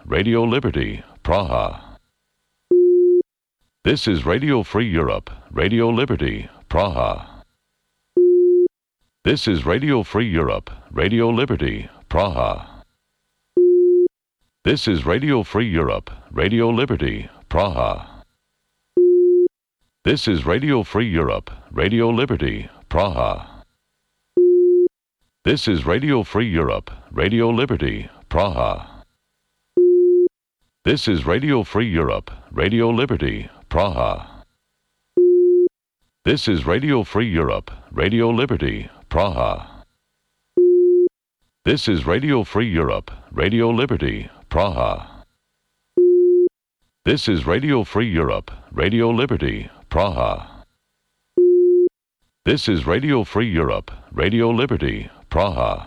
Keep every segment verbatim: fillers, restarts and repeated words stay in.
Radio Liberty, Praha. This is Radio Free Europe, Radio Liberty, Praha. This is Radio Free Europe, Radio Liberty, Praha. This is Radio Free Europe, Radio Liberty, Praha. This is Radio Free Europe, Radio Liberty, Praha. This is Radio Free Europe, Radio Liberty, Praha. This is Radio Free Europe, Radio Liberty, Praha. This is Radio Free Europe, Radio Liberty, Praha. This is Radio Free Europe, Radio Liberty, Praha. This is Radio Free Europe, Radio Liberty, Praha. This is Radio Free Europe, Radio Liberty, Praha.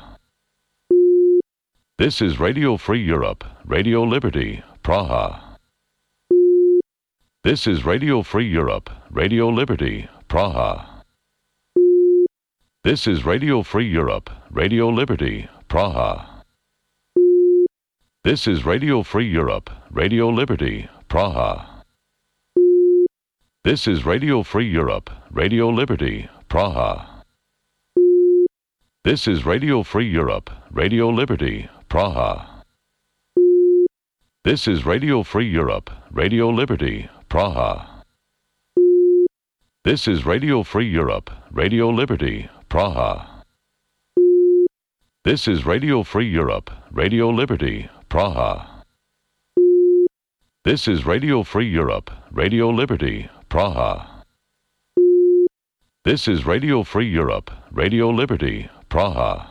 This is Radio Free Europe, Radio Liberty, Praha. This is Radio Free Europe, Radio Liberty, Praha. This is Radio Free Europe, Radio Liberty, Praha. This is Radio Free Europe, Radio Liberty, Praha. This is Radio Free Europe, Radio Liberty, Praha. This is Radio Free Europe, Radio Liberty, Praha. This is Radio Free Europe, Radio Liberty, Praha. This is Radio Free Europe, Radio Liberty, Praha. This is Radio Free Europe, Radio Liberty, Praha. This is Radio Free Europe, Radio Liberty, Praha. This is Radio Free Europe, Radio Liberty, Praha.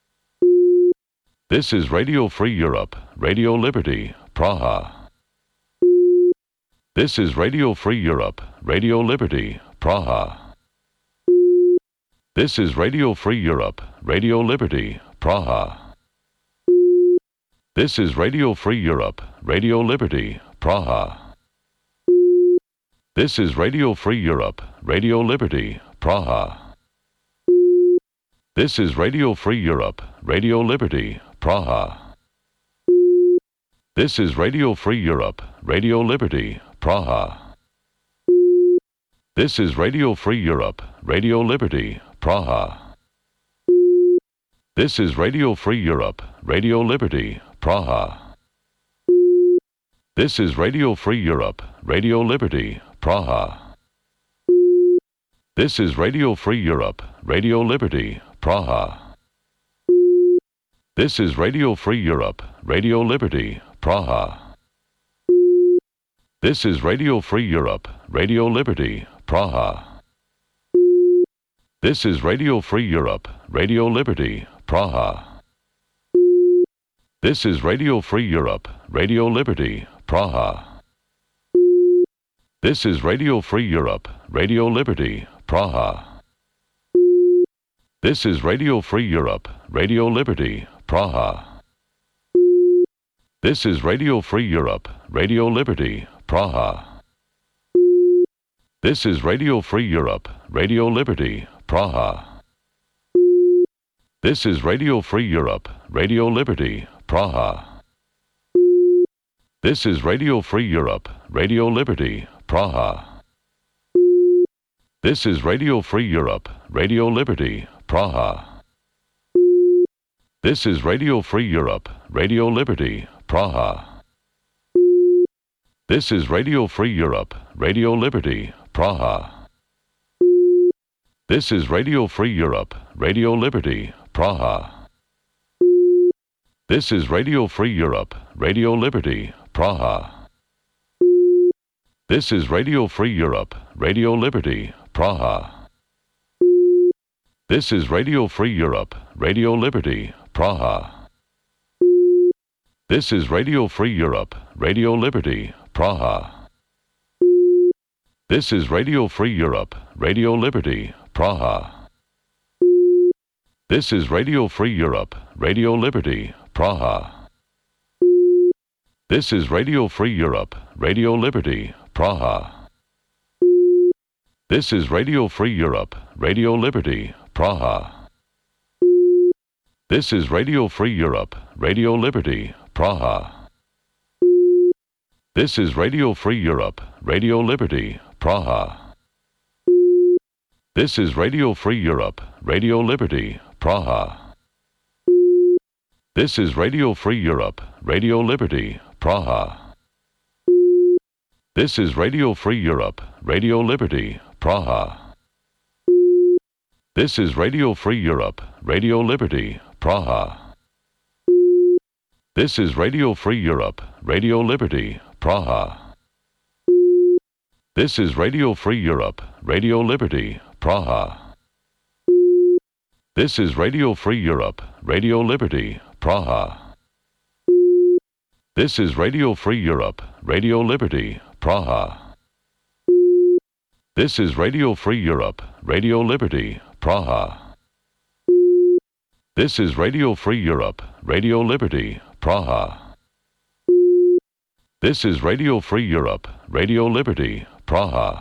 This is Radio Free Europe, Radio Liberty, Praha. This is Radio Free Europe, Radio Liberty, Praha. This is Radio Free Europe, Radio Liberty, Praha. This is Radio Free Europe, Radio Liberty, Praha. This is Radio Free Europe, Radio Liberty, Praha. This is Radio Free Europe, Radio Liberty, Praha. This is Radio Free Europe, Radio Liberty, Praha. This is Radio Free Europe, Radio Liberty, Praha. This is Radio Free Europe, Radio Liberty, Praha. This is Radio Free Europe, Radio Liberty, Praha. This is Radio Free Europe, Radio Liberty, Praha. This is Radio Free Europe, Radio Liberty, Praha. This is Radio Free Europe, Radio Liberty, Praha. This is Radio Free Europe, Radio Liberty, Praha. This is Radio Free Europe, Radio Liberty, Praha. This is Radio Free Europe, Radio Liberty, Praha. This is Radio Free Europe, Radio Liberty, Praha. This is Radio Free Europe, Radio Liberty, Praha. This is Radio Free Europe, Radio Liberty, Praha. This is Radio Free Europe, Radio Liberty, Praha. This is Radio Free Europe, Radio Liberty, Praha. This is Radio Free Europe, Radio Liberty, Praha. This is Radio Free Europe, Radio Liberty, Praha. This is Radio Free Europe, Radio Liberty, Praha. This is Radio Free Europe, Radio Liberty, Praha. This is Radio Free Europe, Radio Liberty, Praha. This is Radio Free Europe, Radio Liberty, Praha. This is Radio Free Europe, Radio Liberty, Praha. This is Radio Free Europe, Radio Liberty, Praha. This is Radio Free Europe, Radio Liberty, Praha. This is Radio Free Europe, Radio Liberty, Praha. This is Radio Free Europe, Radio Liberty, Praha. This is Radio Free Europe, Radio Liberty, Praha. This is Radio Free Europe, Radio Liberty, Praha. This is Radio Free Europe, Radio Liberty, Praha. This is Radio Free Europe, Radio Liberty, Praha. This is Radio Free Europe, Radio Liberty, Praha. This is Radio Free Europe, Radio Liberty, Praha. This is Radio Free Europe, Radio Liberty, Praha. This is Radio Free Europe, Radio Liberty, Praha. This is Radio Free Europe, Radio Liberty, Praha. This is Radio Free Europe, Radio Liberty, Praha. This is Radio Free Europe, Radio Liberty, Praha. This is Radio Free Europe, Radio Liberty, Praha. This is Radio Free Europe, Radio Liberty, Praha. This is Radio Free Europe, Radio Liberty, Praha.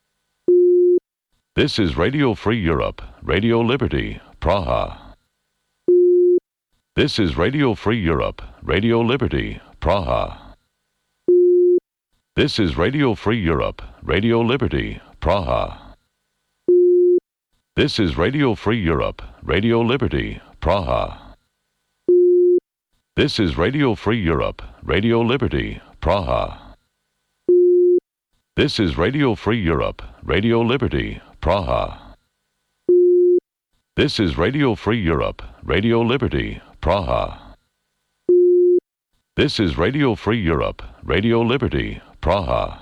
This is Radio Free Europe, Radio Liberty, Praha. This is Radio Free Europe, Radio Liberty, Praha. This is Radio Free Europe, Radio Liberty, Praha. This is Radio Free Europe, Radio Liberty, Praha. This is Radio Free Europe, Radio Liberty, Praha. This is Radio Free Europe, Radio Liberty, Praha. This is Radio Free Europe, Radio Liberty, Praha. This is Radio Free Europe, Radio Liberty, Praha.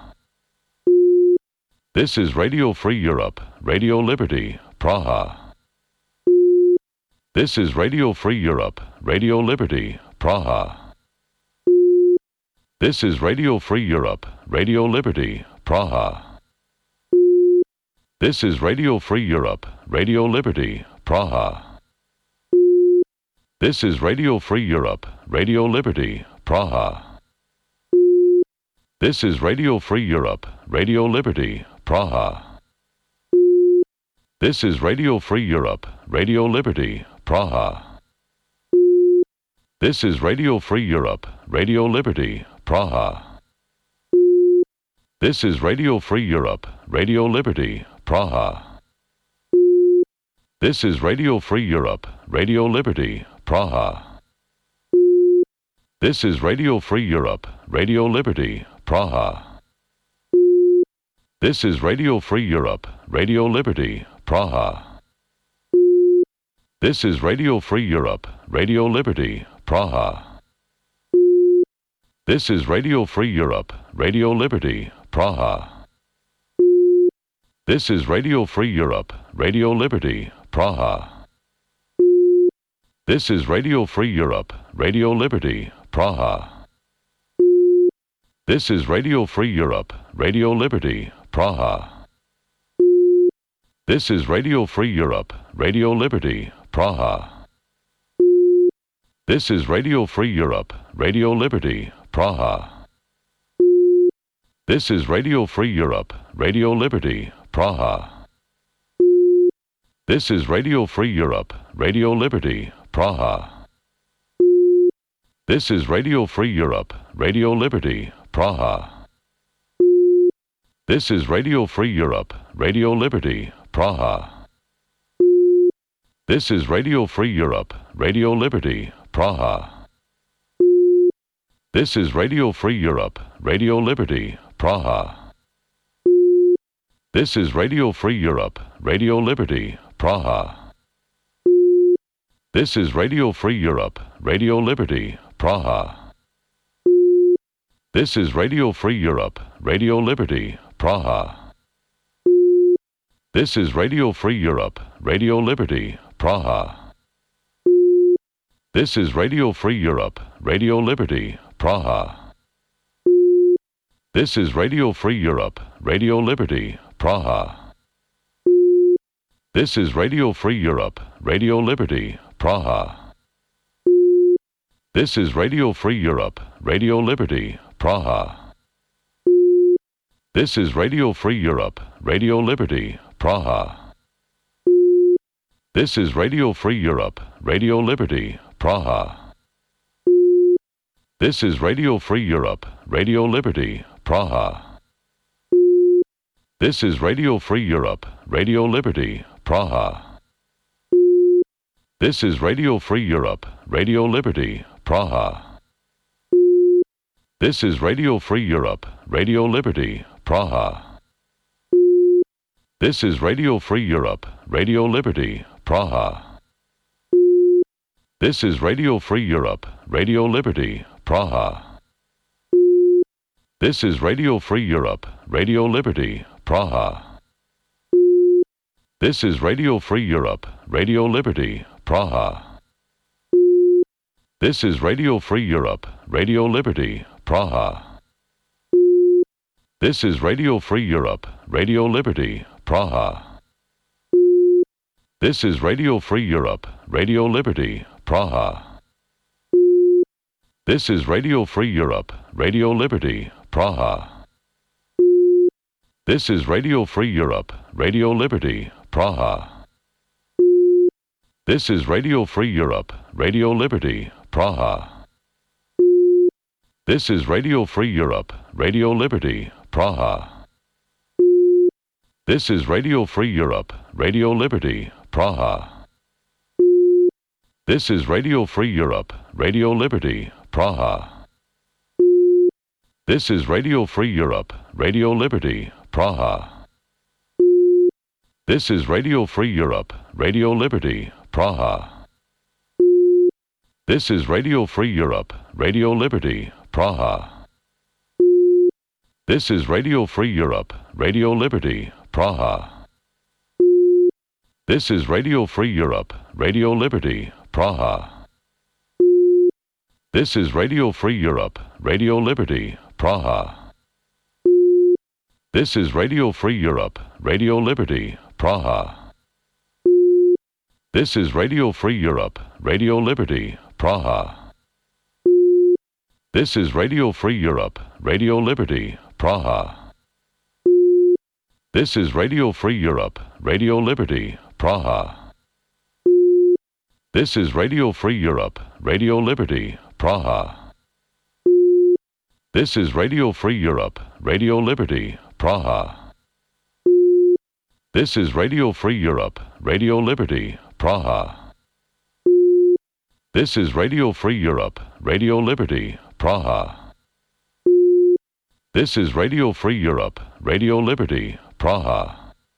This is Radio Free Europe, Radio Liberty, Praha. This is Radio Free Europe, Radio Liberty, Praha. This is Radio Free Europe, Radio Liberty, Praha. This is Radio Free Europe, Radio Liberty, Praha. This is Radio Free Europe, Radio Liberty, Praha. This is Radio Free Europe, Radio Liberty, Praha. This is Radio Free Europe, Radio Liberty, Praha. This is Radio Free Europe, Radio Liberty, Praha. This is Radio Free Europe, Radio Liberty, Praha. This is Radio Free Europe, Radio Liberty, Praha. This is Radio Free Europe, Radio Liberty, Praha. This is Radio Free Europe, Radio Liberty, Praha. This is Radio Free Europe, Radio Liberty, Praha. This is Radio Free Europe, Radio Liberty, Praha. This is Radio Free Europe, Radio Liberty, Praha. This is Radio Free Europe, Radio Liberty, Praha. This is Radio Free Europe, Radio Liberty, Praha. This is Radio Free Europe, Radio Liberty, Praha. This is Radio Free Europe, Radio Liberty, Praha. This is Radio Free Europe, Radio Liberty, Praha. This is Radio Free Europe, Radio Liberty, Praha. This is Radio Free Europe, Radio Liberty, Praha. This is Radio Free Europe, Radio Liberty, Praha. This is Radio Free Europe, Radio Liberty, Praha. This is Radio Free Europe, Radio Liberty, Praha. This is Radio Free Europe, Radio Liberty, Praha. This is Radio Free Europe, Radio Liberty, Praha. This is Radio Free Europe, Radio Liberty, Praha. This is Radio Free Europe, Radio Liberty, Praha. This is Radio Free Europe, Radio Liberty, Praha. This is Radio Free Europe, Radio Liberty, Praha. This is Radio Free Europe, Radio Liberty, Praha. This is Radio Free Europe, Radio Liberty, Praha. This is Radio Free Europe, Radio Liberty, Praha. This is Radio Free Europe, Radio Liberty, Praha. This is Radio Free Europe, Radio Liberty, Praha. This is Radio Free Europe, Radio Liberty, Praha. This is Radio Free Europe, Radio Liberty, Praha. This is Radio Free Europe, Radio Liberty, Praha. This is Radio Free Europe, Radio Liberty, Praha. This is Radio Free Europe, Radio Liberty, Praha. This is Radio Free Europe, Radio Liberty, Praha. This is Radio Free Europe, Radio Liberty, Praha. This is Radio Free Europe, Radio Liberty, Praha. This is Radio Free Europe, Radio Liberty, Praha. This is Radio Free Europe, Radio Liberty, Praha. This is Radio Free Europe, Radio Liberty, Praha. This is Radio Free Europe, Radio Liberty, Praha. This is Radio Free Europe, Radio Liberty, Praha. This is Radio Free Europe, Radio Liberty, Praha. This is Radio Free Europe, Radio Liberty, Praha. This is Radio Free Europe, Radio Liberty, Praha. This is Radio Free Europe, Radio Liberty, Praha. This is Radio Free Europe, Radio Liberty, Praha. This is Radio Free Europe, Radio Liberty, Praha. This is Radio Free Europe, Radio Liberty, Praha. This is Radio Free Europe, Radio Liberty, Praha. This is Radio Free Europe, Radio Liberty, Praha. This is Radio Free Europe, Radio Liberty, Praha. This is Radio Free Europe, Radio Liberty, Praha. This is Radio Free Europe, Radio Liberty, Praha. This is Radio Free Europe, Radio Liberty, Praha. This is Radio Free Europe, Radio Liberty, Praha. This is Radio Free Europe, Radio Liberty, Praha. This is Radio Free Europe, Radio Liberty, Praha. This is Radio Free Europe, Radio Liberty, Praha. This is Radio Free Europe, Radio Liberty, Praha.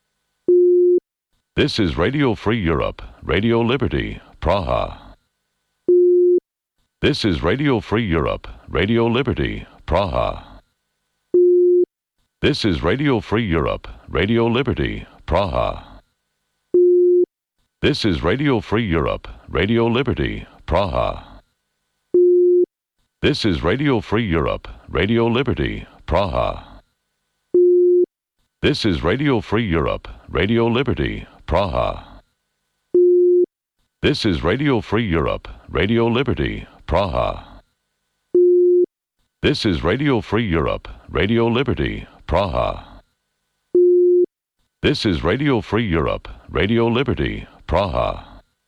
This is Radio Free Europe, Radio Liberty, Praha. This is Radio Free Europe, Radio Liberty, Praha. This is Radio Free Europe, Radio Liberty, Praha. This is Radio Free Europe, Radio Liberty, Praha. This is Radio Free Europe, Radio Liberty, Praha. This is Radio Free Europe, Radio Liberty, Praha. This is Radio Free Europe, Radio Liberty, Praha. This is Radio Free Europe, Radio Liberty, Praha. This is Radio Free Europe, Radio Liberty, Praha.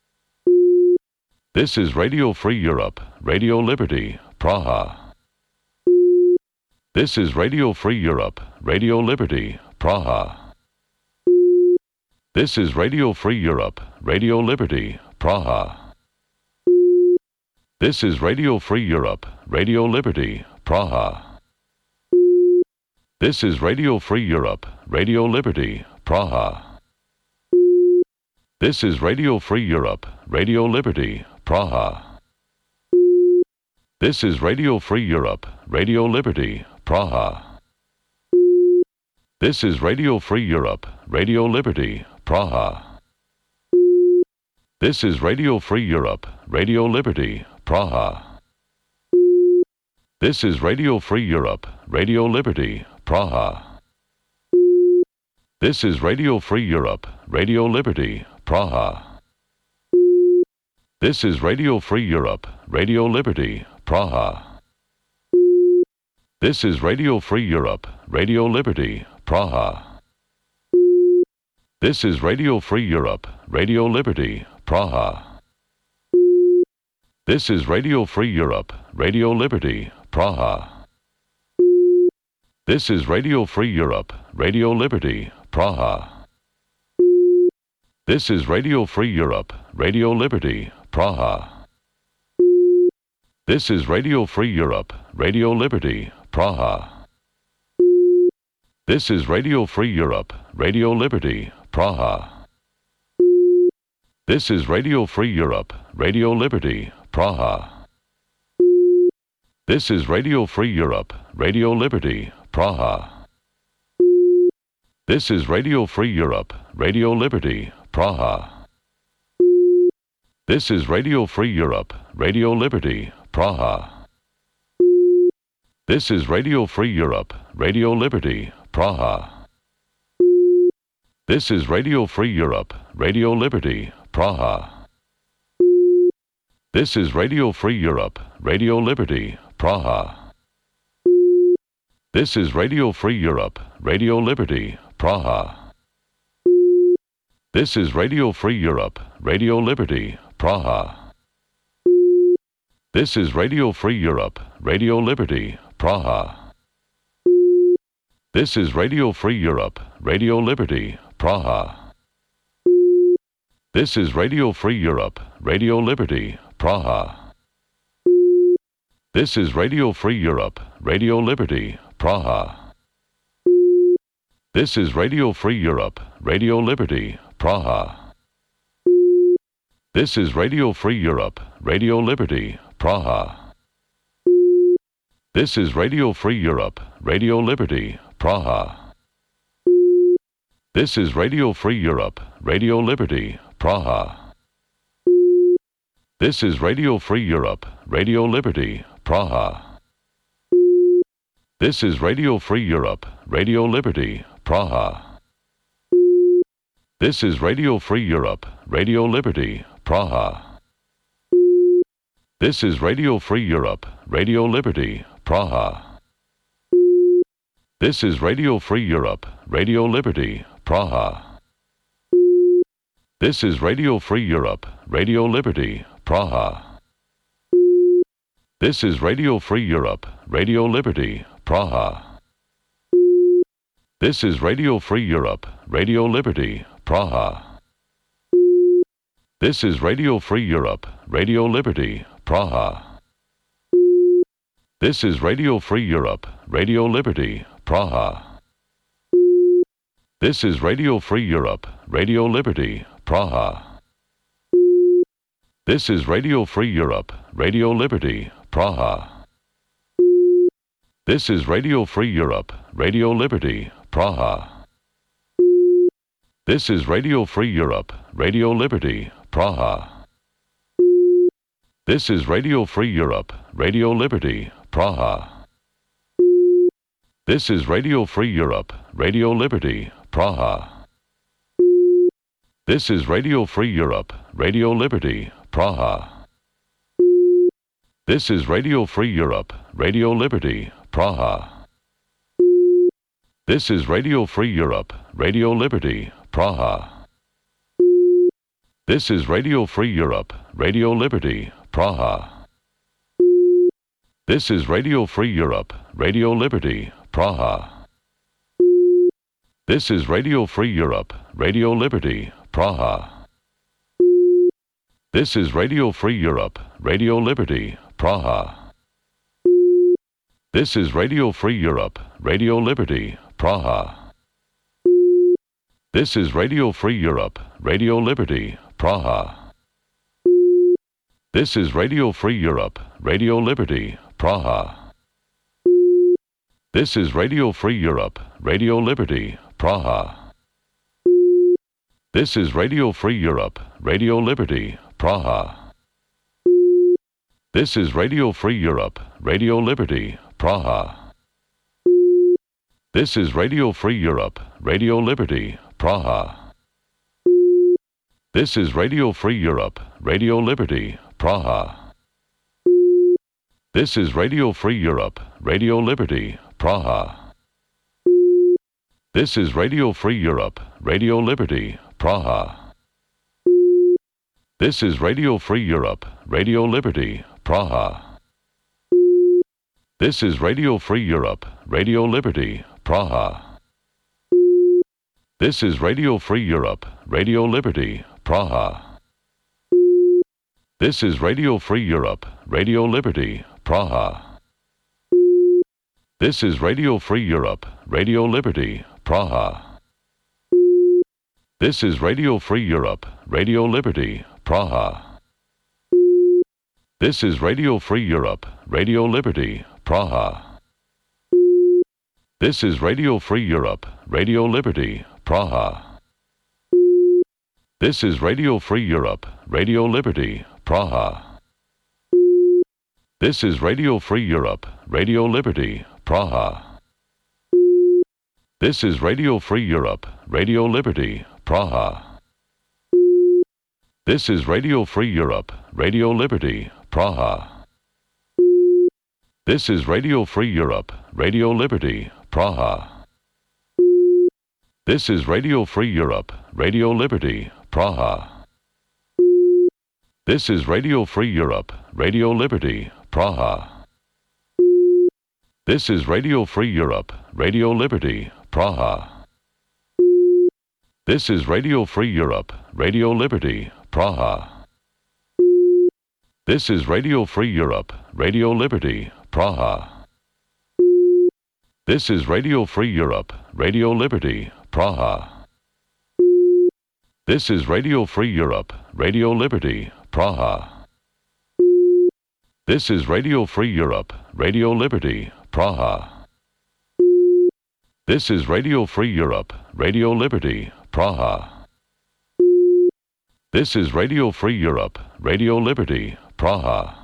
This is Radio Free Europe, Radio Liberty, Praha. This is Radio Free Europe, Radio Liberty, Praha. This is Radio Free Europe, Radio Liberty, Praha. This is Radio Free Europe, Radio Liberty, Praha. This is Radio Free Europe, Radio Liberty, Praha. This is Radio Free Europe, Radio Liberty, Praha. This is Radio Free Europe, Radio Liberty, Praha. This is Radio Free Europe, Radio Liberty, Praha. This is Radio Free Europe, Radio Liberty, Praha. This is Radio Free Europe, Radio Liberty, Praha. This is Radio Free Europe, Radio Liberty, Praha. This is Radio Free Europe, Radio Liberty, Praha. This is Radio Free Europe, Radio Liberty, Praha. This is Radio Free Europe, Radio Liberty, Praha. This is Radio Free Europe, Radio Liberty, Praha. This is Radio Free Europe, Radio Liberty, Praha. This is Radio Free Europe, Radio Liberty, Praha. This is Radio Free Europe, Radio Liberty, Praha. This is Radio Free Europe, Radio Liberty, Praha. This is Radio Free Europe, Radio Liberty, Praha. This is Radio Free Europe, Radio Liberty, Praha. This is Radio Free Europe, Radio Liberty, Praha. This is Radio Free Europe, Radio Liberty, Praha. This is Radio Free Europe, Radio Liberty, Praha. This is Radio Free Europe, Radio Liberty, Praha. This is Radio Free Europe, Radio Liberty, Praha. This is Radio Free Europe, Radio Liberty, Praha. This is Radio Free Europe, Radio Liberty, Praha. This is Radio Free Europe, Radio Liberty, Praha. This is Radio Free Europe, Radio Liberty, Praha. This is Radio Free Europe, Radio Liberty, Praha. This is Radio Free Europe, Radio Liberty, Praha. This is Radio Free Europe, Radio Liberty, Praha. This is Radio Free Europe, Radio Liberty, Praha. This is Radio Free Europe, Radio Liberty, Praha. This is Radio Free Europe, Radio Liberty, Praha. This is Radio Free Europe, Radio Liberty, Praha. This is Radio Free Europe, Radio Liberty, Praha. This is Radio Free Europe, Radio Liberty, Praha. This is Radio Free Europe, Radio Liberty, Praha. This is Radio Free Europe, Radio Liberty, Praha. This is Radio Free Europe, Radio Liberty, Praha. This is Radio Free Europe, Radio Liberty, Praha. This is Radio Free Europe, Radio Liberty, Praha. This is Radio Free Europe, Radio Liberty, Praha. This is Radio Free Europe, Radio Liberty, Praha. This is Radio Free Europe, Radio Liberty, Praha. This is Radio Free Europe, Radio Liberty, Praha. This is Radio Free Europe, Radio Liberty, Praha. This is Radio Free Europe, Radio Liberty, Praha. This is Radio Free Europe, Radio Liberty, Praha. This is Radio Free Europe, Radio Liberty, Praha. This is Radio Free Europe, Radio Liberty, Praha. This is Radio Free Europe, Radio Liberty, Praha. This is Radio Free Europe, Radio Liberty, Praha. This is Radio Free Europe, Radio Liberty, Praha. This is Radio Free Europe, Radio Liberty, Praha. This is Radio Free Europe, Radio Liberty, Praha. This is Radio Free Europe, Radio Liberty, Praha. This is Radio Free Europe, Radio Liberty, Praha. This is Radio Free Europe, Radio Liberty, Praha. This is Radio Free Europe, Radio Liberty, Praha. This is Radio Free Europe, Radio Liberty, Praha. This is Radio Free Europe, Radio Liberty, Praha. This is Radio Free Europe, Radio Liberty, Praha. This is Radio Free Europe, Radio Liberty, Praha. This is Radio Free Europe, Radio Liberty, Praha. This is Radio Free Europe, Radio Liberty, Praha. This is Radio Free Europe, Radio Liberty, Praha. This is Radio Free Europe, Radio Liberty, Praha. This is Radio Free Europe, Radio Liberty, Praha. This is Radio Free Europe, Radio Liberty, Praha. This is Radio Free Europe, Radio Liberty, Praha. This is Radio Free Europe, Radio Liberty, Praha. This is Radio Free Europe, Radio Liberty, Praha. This is Radio Free Europe, Radio Liberty, Praha. This is Radio Free Europe, Radio Liberty, Praha. This is Radio Free Europe, Radio Liberty, Praha. This is Radio Free Europe, Radio Liberty, Praha. This is Radio Free Europe, Radio Liberty, Praha. This is Radio Free Europe, Radio Liberty, Praha. This is Radio Free Europe, Radio Liberty, Praha. This is Radio Free Europe, Radio Liberty, Praha. This is Radio Free Europe, Radio Liberty, Praha. This is Radio Free Europe, Radio Liberty, Praha. This is Radio Free Europe, Radio Liberty, Praha. This is Radio Free Europe, Radio Liberty, Praha. This is Radio Free Europe, Radio Liberty, Praha. This is Radio Free Europe, Radio Liberty, Praha. This is Radio Free Europe, Radio Liberty, Praha. This is Radio Free Europe, Radio Liberty, Praha. This is Radio Free Europe, Radio Liberty, Praha.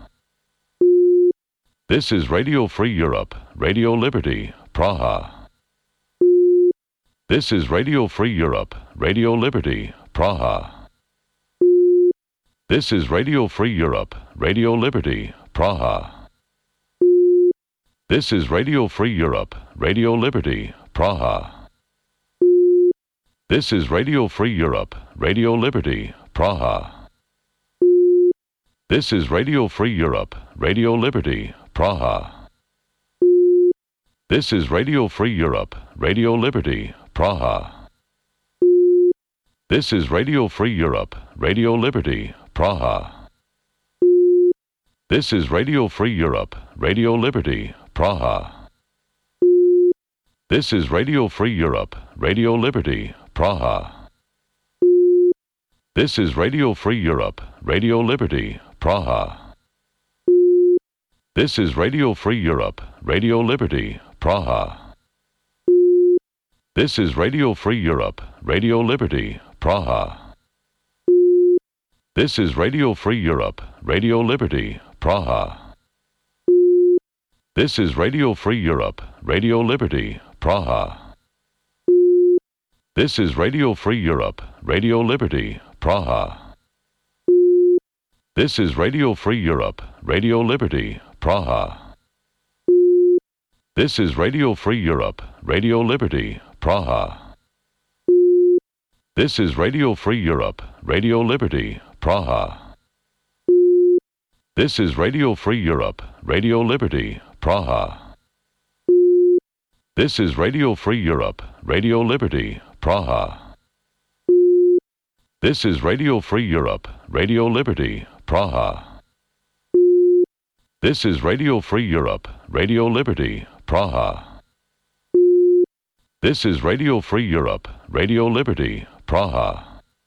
This is Radio Free Europe, Radio Liberty, Praha. This is Radio Free Europe, Radio Liberty, Praha. This is Radio Free Europe, Radio Liberty, Praha. This is Radio Free Europe, Radio Liberty, Praha. This is Radio Free Europe, Radio Liberty, Praha. This is Radio Free Europe, Radio Liberty, Praha. This is Radio Free Europe, Radio Liberty, Praha. This is Radio Free Europe, Radio Liberty, Praha. This is Radio Free Europe, Radio Liberty, Praha. This is Radio Free Europe, Radio Liberty, Praha. This is Radio Free Europe, Radio Liberty, Praha. This is Radio Free Europe, Radio Liberty, Praha. This is Radio Free Europe, Radio Liberty, Praha. This is Radio Free Europe, Radio Liberty, Praha. This is Radio Free Europe, Radio Liberty, Praha. This is Radio Free Europe, Radio Liberty, Praha. This is Radio Free Europe, Radio Liberty, Praha. This is Radio Free Europe, Radio Liberty, Praha. This is Radio Free Europe, Radio Liberty, Praha. This is Radio Free Europe, Radio Liberty, Praha. This is Radio Free Europe, Radio Liberty, Praha. This is Radio Free Europe, Radio Liberty, Praha. This is Radio Free Europe, Radio Liberty, Praha. This is Radio Free Europe, Radio Liberty, Praha.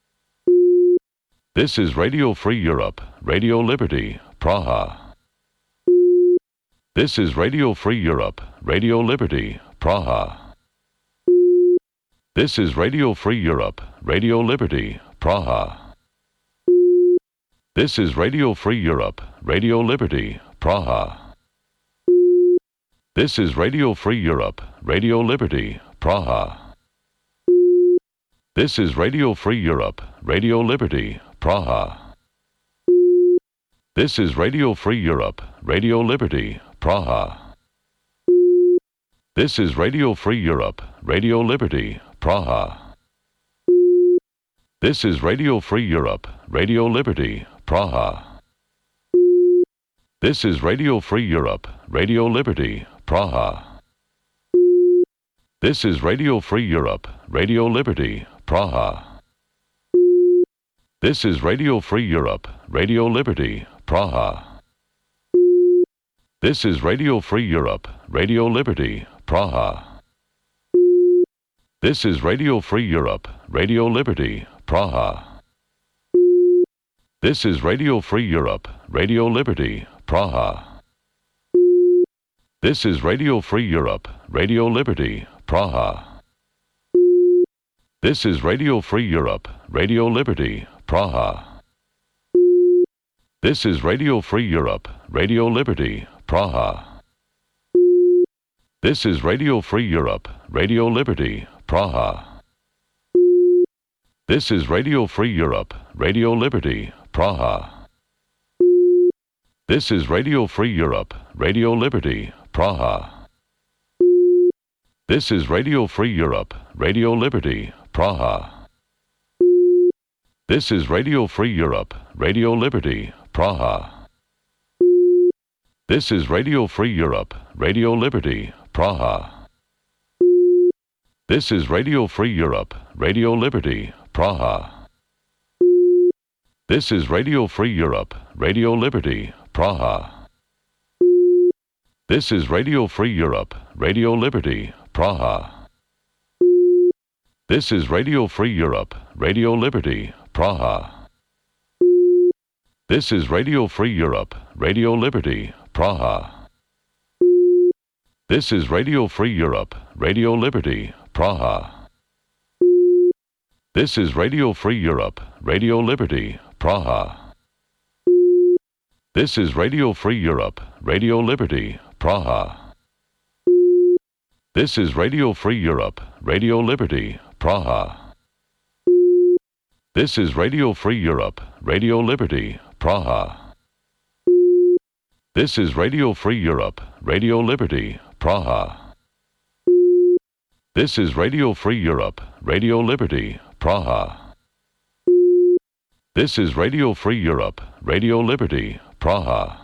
This is Radio Free Europe, Radio Liberty, Praha. This is Radio Free Europe, Radio Liberty, Praha. This is Radio Free Europe, Radio Liberty, Praha. This is Radio Free Europe, Radio Liberty, Praha. This is Radio Free Europe, Radio Liberty, Praha. This is Radio Free Europe, Radio Liberty, Praha. This is Radio Free Europe, Radio Liberty, Praha. This is Radio Free Europe, Radio Liberty, Praha. This is Radio Free Europe, Radio Liberty, Praha. This is Radio Free Europe, Radio Liberty, Praha. This is Radio Free Europe, Radio Liberty, Praha. This is Radio Free Europe, Radio Liberty, Praha. This is Radio Free Europe, Radio Liberty, Praha. This is Radio Free Europe, Radio Liberty, Praha. This is Radio Free Europe, Radio Liberty, Praha. This is Radio Free Europe, Radio Liberty, Praha. This is Radio Free Europe, Radio Liberty, Praha. This is Radio Free Europe, Radio Liberty, Praha. This is Radio Free Europe, Radio Liberty, Praha. This is Radio Free Europe, Radio Liberty, Praha. This is Radio Free Europe, Radio Liberty, Praha. This is Radio Free Europe, Radio Liberty, Praha. This is Radio Free Europe, Radio Liberty, Praha. This is Radio Free Europe, Radio Liberty, Praha. This is Radio Free Europe, Radio Liberty, Praha. This is Radio Free Europe, Radio Liberty, Praha. This is Radio Free Europe, Radio Liberty, Praha. This is Radio Free Europe, Radio Liberty, Praha. This is Radio Free Europe, Radio Liberty, Praha. This is Radio Free Europe, Radio Liberty, Praha. This is Radio Free Europe, Radio Liberty, Praha. This is Radio Free Europe, Radio Liberty, Praha. This is Radio Free Europe, Radio Liberty, Praha. This is Radio Free Europe, Radio Liberty, Praha. This is Radio Free Europe, Radio Liberty, Praha. This is Radio Free Europe, Radio Liberty, Praha. This is Radio Free Europe, Radio Liberty, Praha.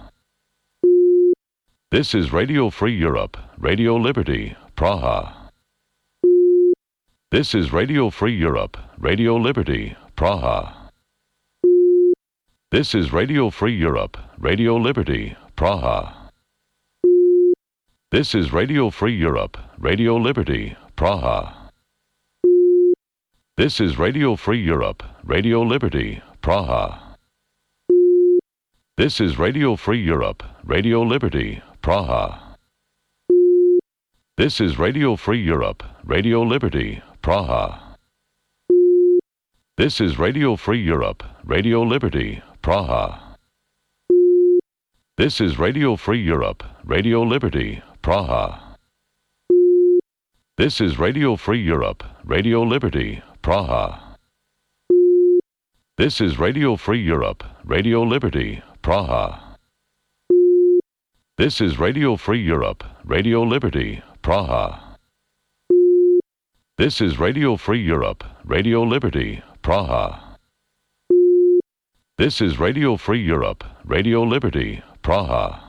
This is Radio Free Europe, Radio Liberty, Praha. This is Radio Free Europe, Radio Liberty, Praha. This is Radio Free Europe, Radio Liberty, Praha. This is Radio Free Europe, Radio Liberty, Praha. This is Radio Free Europe, Radio Liberty, Praha. This is Radio Free Europe, Radio Liberty, Praha. This is Radio Free Europe, Radio Liberty, Praha. This is Radio Free Europe, Radio Liberty, Praha. This is Radio Free Europe, Radio Liberty, Praha. This is Radio Free Europe, Radio Liberty, Praha. This is Radio Free Europe, Radio Liberty, Praha. This is Radio Free Europe, Radio Liberty, Praha. This is Radio Free Europe, Radio Liberty, Praha. This is Radio Free Europe, Radio Liberty, Praha.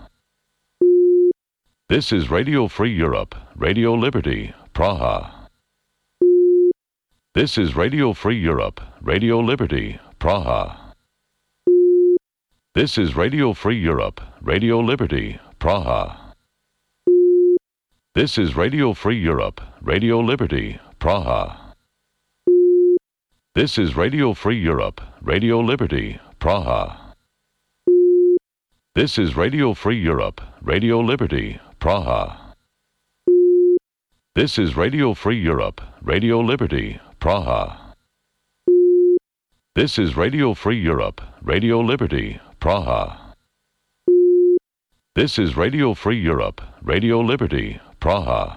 This is Radio Free Europe, Radio Liberty, Praha. This is Radio Free Europe, Radio Liberty, Praha. This is Radio Free Europe, Radio Liberty, Praha. This is Radio Free Europe, Radio Liberty, Praha. This is Radio Free Europe, Radio Liberty, Praha. This is Radio Free Europe, Radio Liberty, Praha. This is Radio Free Europe, Radio Liberty, Praha. This is Radio Free Europe, Radio Liberty, Praha. This is Radio Free Europe, Radio Liberty, Praha.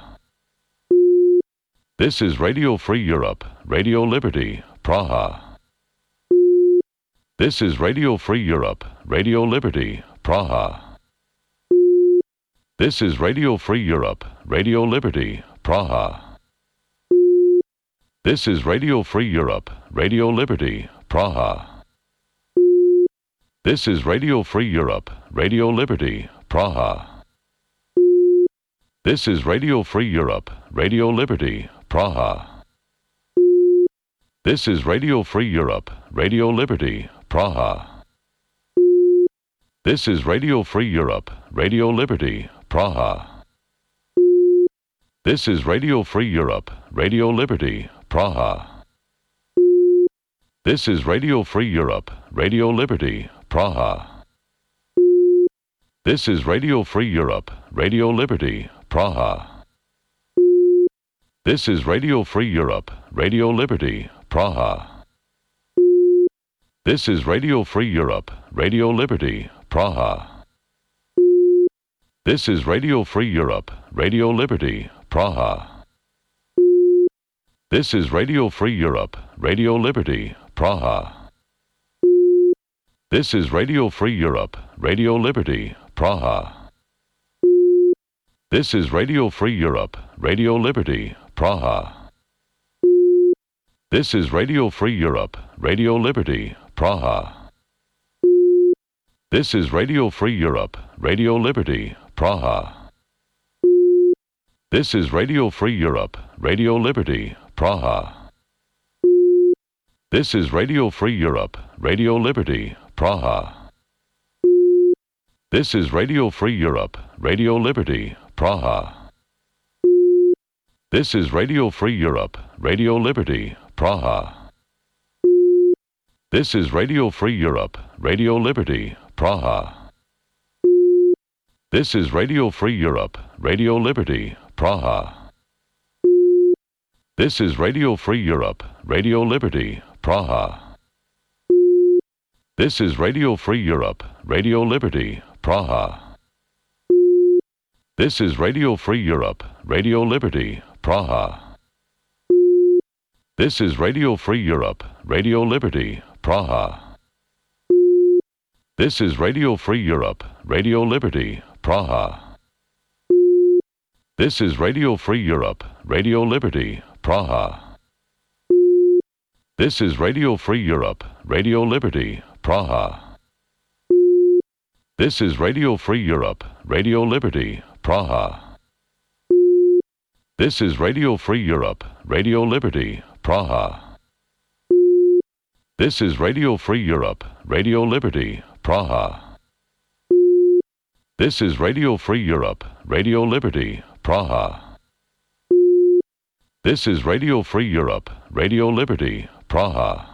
This is Radio Free Europe, Radio Liberty, Praha. This is Radio Free Europe, Radio Liberty, Praha. This is Radio Free Europe, Radio Liberty, Praha. This is Radio Free Europe, Radio Liberty, Praha. This is Radio Free Europe, Radio Liberty, Praha. This is Radio Free Europe, Radio Liberty, Praha. This is Radio Free Europe, Radio Liberty, Praha. This is Radio Free Europe, Radio Liberty, Praha. This is Radio Free Europe, Radio Liberty, Praha. This is Radio Free Europe, Radio Liberty, Praha. This is Radio Free Europe, Radio Liberty, Praha. This is Radio Free Europe, Radio Liberty, Praha. This is Radio Free Europe, Radio Liberty, Praha. This is Radio Free Europe, Radio Liberty, Praha. This is Radio Free Europe, Radio Liberty, Praha. This is Radio Free Europe, Radio Liberty, Praha. This is Radio Free Europe, Radio Liberty, Praha. This is Radio Free Europe, Radio Liberty, Praha. This is Radio Free Europe, Radio Liberty, Praha. This is Radio Free Europe, Radio Liberty, Praha. This is Radio Free Europe, Radio Liberty, Praha. This is Radio Free Europe, Radio Liberty, Praha. This is Radio Free Europe, Radio Liberty, Praha. This is Radio Free Europe, Radio Liberty, Praha. This is Radio Free Europe, Radio Liberty, Praha. This is Radio Free Europe, Radio Liberty, Praha. This is Radio Free Europe, Radio Liberty, Praha. This is Radio Free Europe, Radio Liberty, Praha. This is Radio Free Europe, Radio Liberty, Praha. This is Radio Free Europe, Radio Liberty, Praha. This is Radio Free Europe, Radio Liberty, Praha. This is Radio Free Europe, Radio Liberty, Praha. This is Radio Free Europe, Radio Liberty, Praha. This is Radio Free Europe, Radio Liberty, Praha. This is Radio Free Europe, Radio Liberty, Praha. This is Radio Free Europe, Radio Liberty, Praha. This is Radio Free Europe, Radio Liberty, Praha.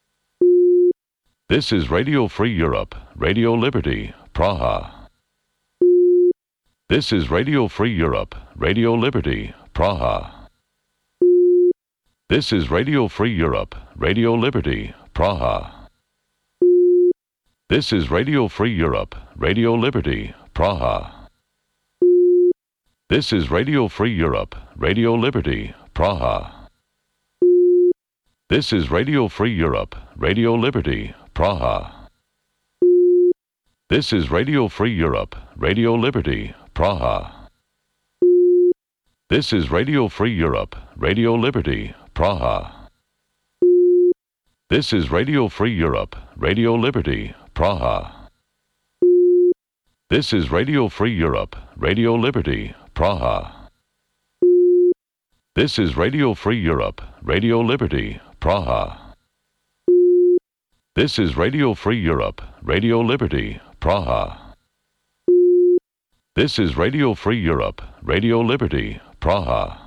This is Radio Free Europe, Radio Liberty, Praha. This is Radio Free Europe, Radio Liberty, Praha. This is Radio Free Europe, Radio Liberty, Praha. This is Radio Free Europe, Radio Liberty, Praha. This is Radio Free Europe, Radio Liberty, Praha. This is Radio Free Europe, Radio Liberty, Praha. This is Radio Free Europe, Radio Liberty, Praha. This is Radio Free Europe, Radio Liberty, Praha. This is Radio Free Europe, Radio Liberty, Praha. This is Radio Free Europe, Radio Liberty, Praha. This is Radio Free Europe, Radio Liberty, Praha. This is Radio Free Europe, Radio Liberty, Praha. This is Radio Free Europe, Radio Liberty, Praha.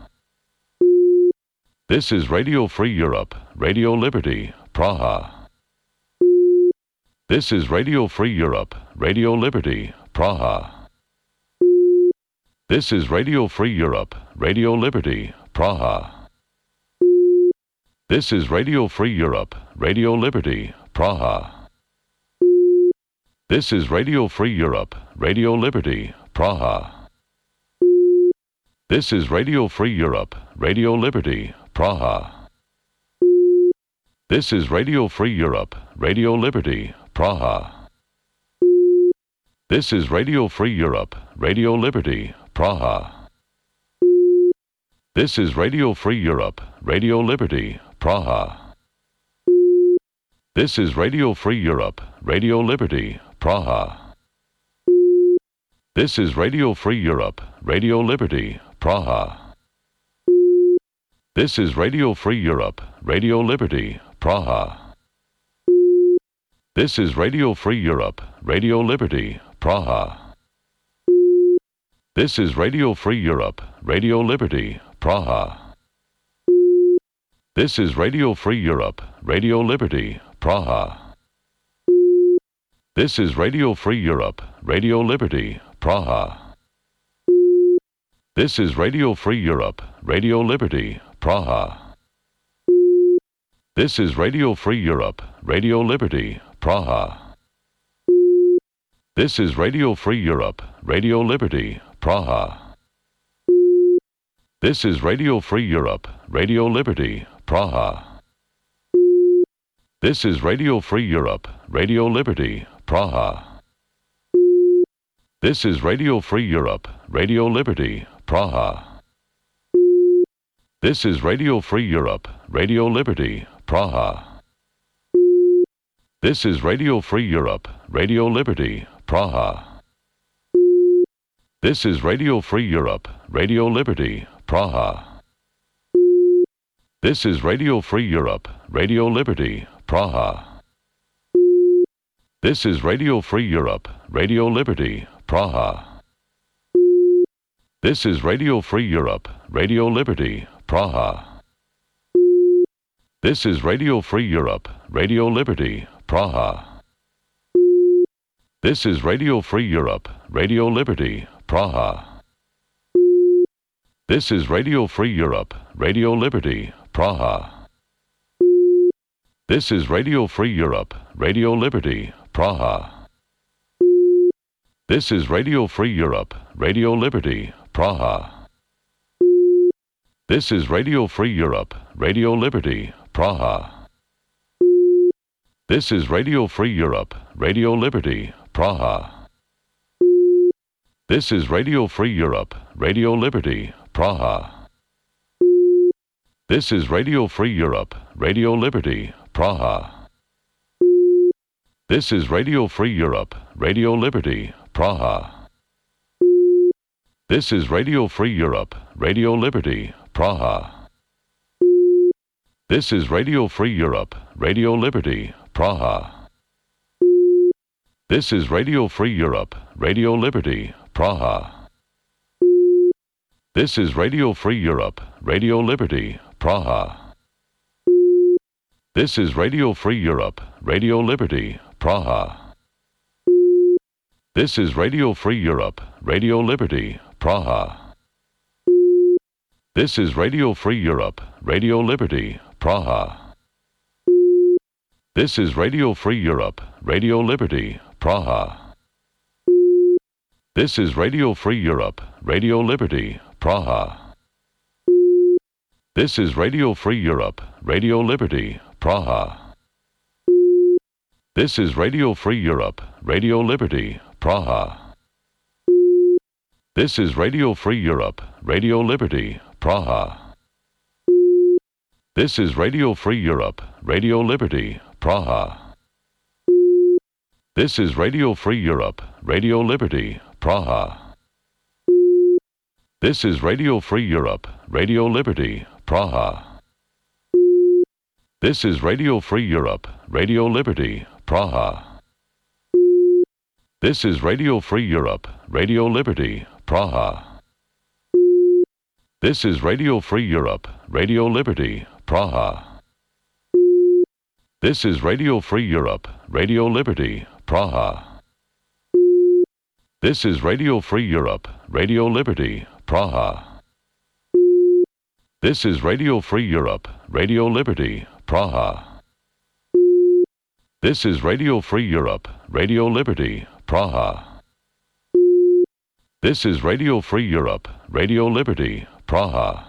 This is Radio Free Europe, Radio Liberty, Praha. This is Radio Free Europe, Radio Liberty, Praha. This is Radio Free Europe, Radio Liberty, Praha. This is Radio Free Europe, Radio Liberty, Praha. This is Radio Free Europe, Radio Liberty, Praha. This is Radio Free Europe, Radio Liberty, Praha. This is Radio Free Europe, Radio Liberty, Praha. This is Radio Free Europe, Radio Liberty, Praha. This is Radio Free Europe, Radio Liberty, Praha. This is Radio Free Europe, Radio Liberty, Praha. This is Radio Free Europe, Radio Liberty, Praha. This is Radio Free Europe, Radio Liberty, Praha. This is Radio Free Europe, Radio Liberty, Praha. This is Radio Free Europe, Radio Liberty, Praha. This is Radio Free Europe, Radio Liberty, Praha. This is Radio Free Europe, Radio Liberty, Praha. This is Radio Free Europe, Radio Liberty, Praha. This is Radio Free Europe, Radio Liberty, Praha. This is Radio Free Europe, Radio Liberty, Praha. This is Radio Free Europe, Radio Liberty, Praha. This is Radio Free Europe, Radio Liberty, Praha. This is Radio Free Europe, Radio Liberty, Praha. This is Radio Free Europe, Radio Liberty, Praha. This is Radio Free Europe, Radio Liberty, Praha. This is Radio Free Europe, Radio Liberty, Praha. This is Radio Free Europe, Radio Liberty, Praha. This is Radio Free Europe, Radio Liberty, Praha. This is Radio Free Europe, Radio Liberty, Praha. This is Radio Free Europe, Radio Liberty, Praha. This is Radio Free Europe, Radio Liberty, Praha. This is Radio Free Europe, Radio Liberty, Praha. This is Radio Free Europe, Radio Liberty, Praha. This is Radio Free Europe, Radio Liberty, Praha. This is Radio Free Europe, Radio Liberty, Praha. This is Radio Free Europe, Radio Liberty, Praha. This is Radio Free Europe, Radio Liberty, Praha. This is Radio Free Europe, Radio Liberty, Praha. This is Radio Free Europe, Radio Liberty, Praha. This is Radio Free Europe, Radio Liberty, Praha. This is Radio Free Europe, Radio Liberty, Praha. This is Radio Free Europe, Radio Liberty, Praha. This is Radio Free Europe, Radio Liberty, Praha. This is Radio Free Europe, Radio Liberty, Praha. This is Radio Free Europe, Radio Liberty, Praha. This is Radio Free Europe, Radio Liberty, Praha. This is Radio Free Europe, Radio Liberty, Praha. This is Radio Free Europe, Radio Liberty, Praha. This is Radio Free Europe, Radio Liberty, Praha. This is Radio Free Europe, Radio Liberty, Praha. This is Radio Free Europe, Radio Liberty, Praha. This is Radio Free Europe, Radio Liberty, Praha. This is Radio Free Europe, Radio Liberty, Praha. This is Radio Free Europe, Radio Liberty, Praha. This is Radio Free Europe, Radio Liberty, Praha. This is Radio Free Europe, Radio Liberty, Praha. This is Radio Free Europe, Radio Liberty, Praha. This is Radio Free Europe, Radio Liberty, Praha. This is Radio Free Europe, Radio Liberty, Praha. This is Radio Free Europe, Radio Liberty, Praha. This is Radio Free Europe, Radio Liberty, Praha. This is Radio Free Europe, Radio Liberty, Praha.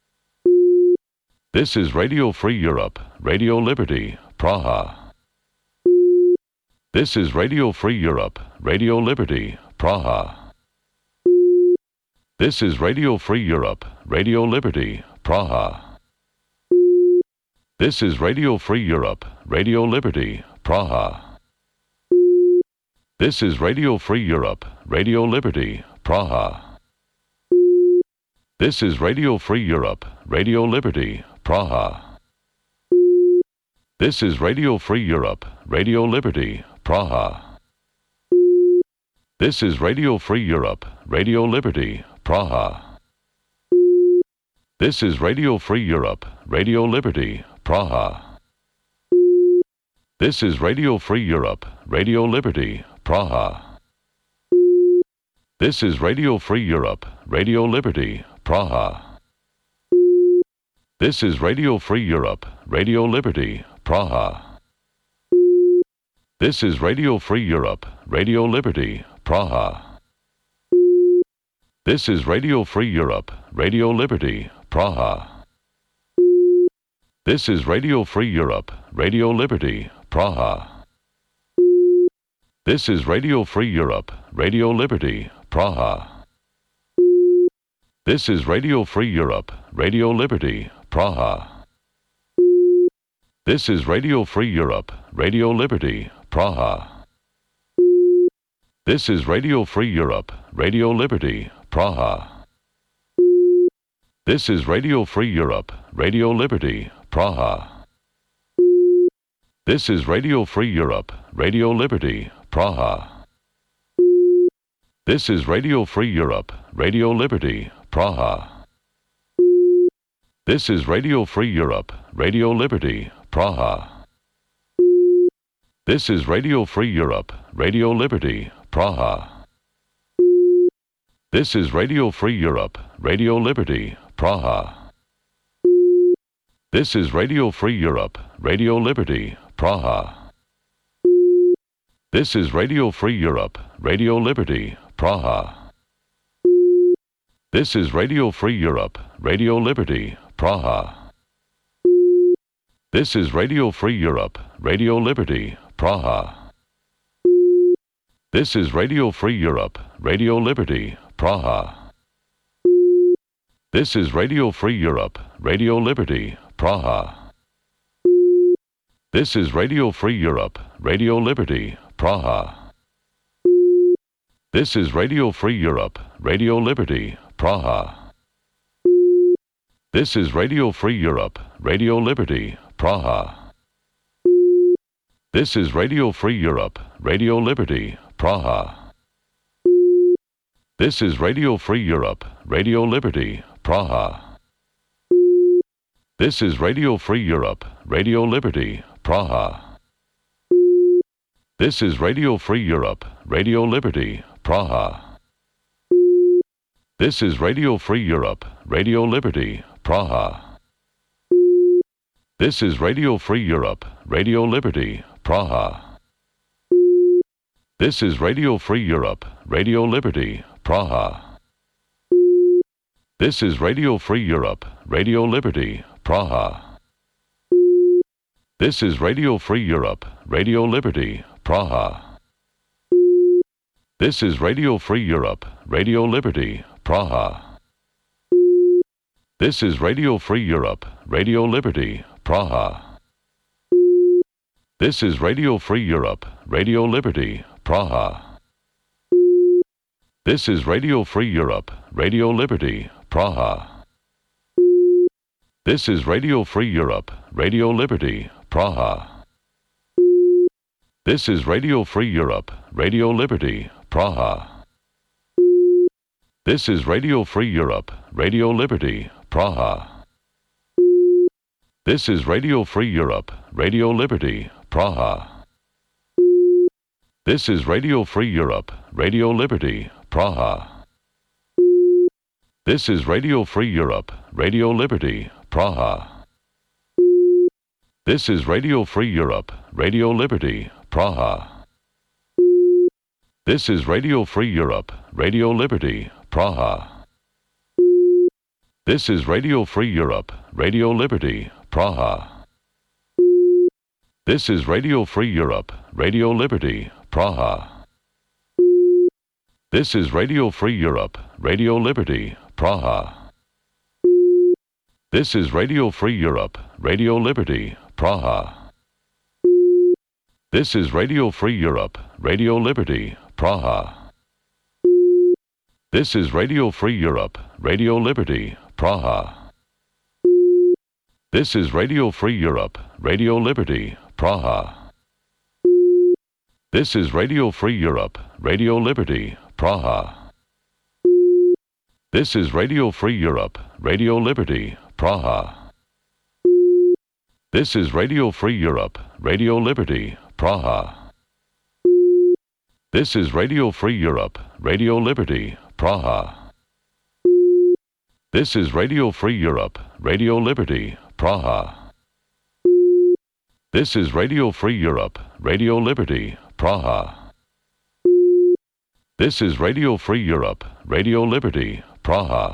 This is Radio Free Europe, Radio Liberty, Praha. This is Radio Free Europe, Radio Liberty, Praha. This is Radio Free Europe, Radio Liberty, Praha. This is Radio Free Europe, Radio Liberty, Praha. This is Radio Free Europe, Radio Liberty, Praha. This is Radio Free Europe, Radio Liberty, Praha. This is Radio Free Europe, Radio Liberty, Praha. This is Radio Free Europe, Radio Liberty, Praha. This is Radio Free Europe, Radio Liberty, Praha. This is Radio Free Europe, Radio Liberty, Praha. This is Radio Free Europe, Radio Liberty, Praha. This is Radio Free Europe, Radio Liberty, Praha. This is Radio Free Europe, Radio Liberty, Praha. This is Radio Free Europe, Radio Liberty, Praha. This is Radio Free Europe, Radio Liberty, Praha. This is Radio Free Europe, Radio Liberty, Praha. This is Radio Free Europe, Radio Liberty, Praha. This is Radio Free Europe, Radio Liberty, Praha. This is Radio Free Europe, Radio Liberty, Praha. This is Radio Free Europe, Radio Liberty, Praha. This is Radio Free Europe, Radio Liberty, Praha. This is Radio Free Europe, Radio Liberty, Praha. This is Radio Free Europe, Radio Liberty, Praha. This is Radio Free Europe, Radio Liberty, Praha. This is Radio Free Europe, Radio Liberty, Praha. This is Radio Free Europe, Radio Liberty, Praha. This is Radio Free Europe, Radio Liberty, Praha. This is Radio Free Europe, Radio Liberty, Praha. This is Radio Free Europe, Radio Liberty, Praha. This is Radio Free Europe, Radio Liberty, Praha. This is Radio Free Europe, Radio Liberty, Praha. This is Radio Free Europe, Radio Liberty, Praha. This is Radio Free Europe, Radio Liberty, Praha. This is Radio Free Europe, Radio Liberty, Praha. This is Radio Free Europe, Radio Liberty, Praha. This is Radio Free Europe, Radio Liberty, Praha. This is Radio Free Europe, Radio Liberty, Praha. This is Radio Free Europe, Radio Liberty, Praha. This is Radio Free Europe, Radio Liberty, Praha. This is Radio Free Europe, Radio Liberty, Praha. This is Radio Free Europe, Radio Liberty, Praha. This is Radio Free Europe, Radio Liberty, Praha. This is Radio Free Europe, Radio Liberty, Praha. This is Radio Free Europe, Radio Liberty, Praha. This is Radio Free Europe, Radio Liberty, Praha. This is Radio Free Europe, Radio Liberty, Praha. This is Radio Free Europe, Radio Liberty, Praha. This is Radio Free Europe, Radio Liberty, Praha. This is Radio Free Europe, Radio Liberty, Praha. This is Radio Free Europe, Radio Liberty, Praha. This is Radio Free Europe, Radio Liberty, Praha. This is Radio Free Europe, Radio Liberty, Praha. This is Radio Free Europe, Radio Liberty, Praha. This is Radio Free Europe, Radio Liberty, Praha. This is Radio Free Europe, Radio Liberty, Praha. This is Radio Free Europe, Radio Liberty, Praha. This is Radio Free Europe, Radio Liberty, Praha. This is Radio Free Europe, Radio Liberty, Praha. This is Radio Free Europe, Radio Liberty, Praha. This is Radio Free Europe, Radio Liberty, Praha. This is Radio Free Europe, Radio Liberty, Praha. This is Radio Free Europe, Radio Liberty, Praha. This is Radio Free Europe, Radio Liberty, Praha. This is Radio Free Europe, Radio Liberty, Praha. This is Radio Free Europe, Radio Liberty, Praha. This is Radio Free Europe, Radio Liberty, Praha. This is Radio Free Europe, Radio Liberty, Praha. This is Radio Free Europe, Radio Liberty, Praha. This is Radio Free Europe, Radio Liberty, Praha.